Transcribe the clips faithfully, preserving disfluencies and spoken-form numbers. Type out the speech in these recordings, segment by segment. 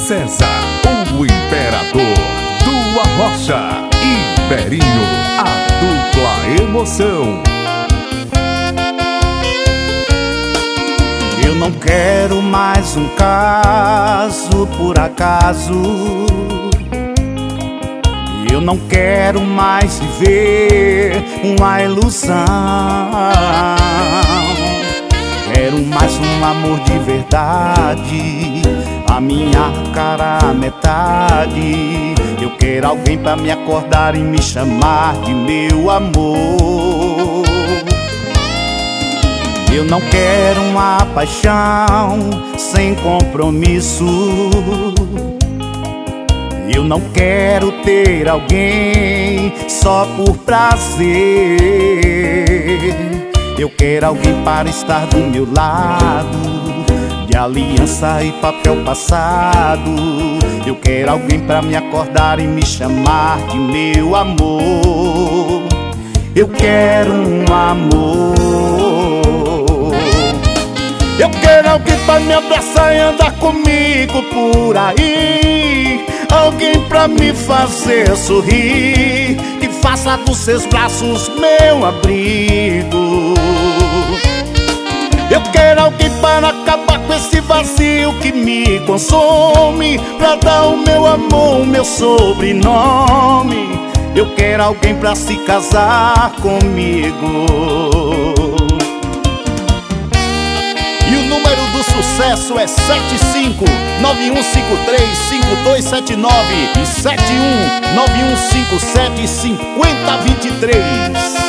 César, o imperador do Arrocha, e Berinho, a dupla emoção. Eu não quero mais um caso por acaso. Eu não quero mais viver uma ilusão. Quero mais um amor de verdade, a minha cara à metade. Eu quero alguém pra me acordar e me chamar de meu amor. Eu não quero uma paixão sem compromisso. Eu não quero ter alguém só por prazer. Eu quero alguém para estar do meu lado, de aliança e papel passado. Eu quero alguém para me acordar e me chamar de meu amor. Eu quero um amor. Eu quero alguém pra me abraçar e andar comigo por aí. Alguém pra me fazer sorrir, que faça dos seus braços meu abrigo. Eu quero alguém para acabar com esse vazio que me consome, pra dar o meu amor, o meu sobrenome. Eu quero alguém pra se casar comigo. E o número do sucesso é sete cinco nove um cinco três cinco dois sete nove e sete um nove um cinco sete cinco zero dois três.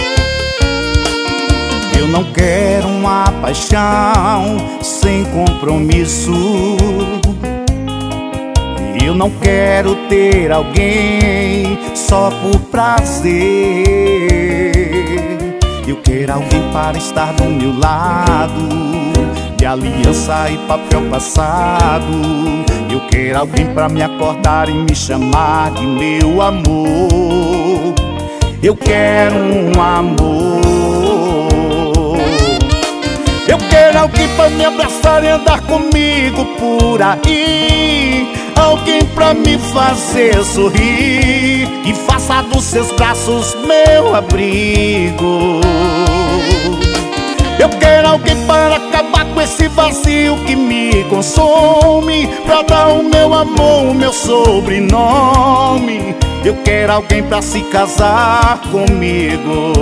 Eu não quero uma paixão sem compromisso. Eu não quero ter alguém só por prazer. Eu quero alguém para estar do meu lado, de aliança e papel passado. Eu quero alguém pra me acordar e me chamar de meu amor. Eu quero um amor. Eu quero alguém pra me abraçar e andar comigo por aí. Alguém pra me fazer sorrir, que faça dos seus braços meu abrigo. Eu quero alguém para acabar com esse vazio que me consome, pra dar o meu amor, o meu sobrenome. Eu quero alguém pra se casar comigo.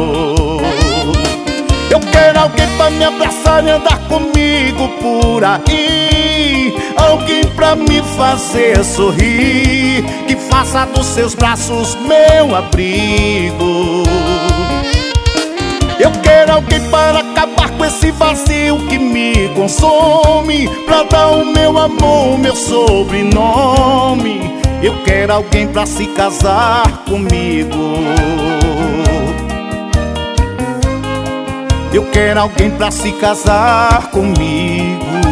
Eu quero alguém pra me abraçar e andar comigo por aí. Alguém pra me fazer sorrir, que faça dos seus braços meu abrigo. Eu quero alguém para acabar com esse vazio que me consome, pra dar o meu amor, o meu sobrenome. Eu quero alguém pra se casar comigo. Eu quero alguém pra se casar comigo.